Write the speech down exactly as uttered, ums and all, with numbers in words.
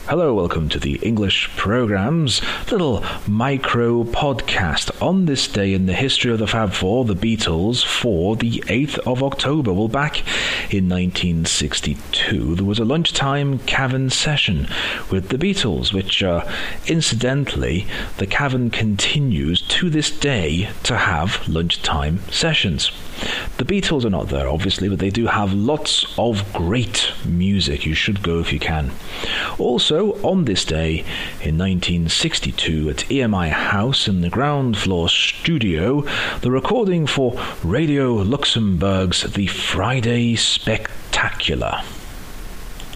Hello, welcome to the English Program's little micro podcast on this day in the history of the Fab Four, the Beatles, for the eighth of October. Well, back in nineteen sixty-two, there was a lunchtime Cavern session with the Beatles, which, uh, incidentally, the Cavern continues to this day to have lunchtime sessions. The Beatles are not there, obviously, but they do have lots of great music. You should go if you can. Also, on this day in nineteen sixty-two, at E M I House in the ground floor studio, the recording for Radio Luxembourg's The Friday Spectacular.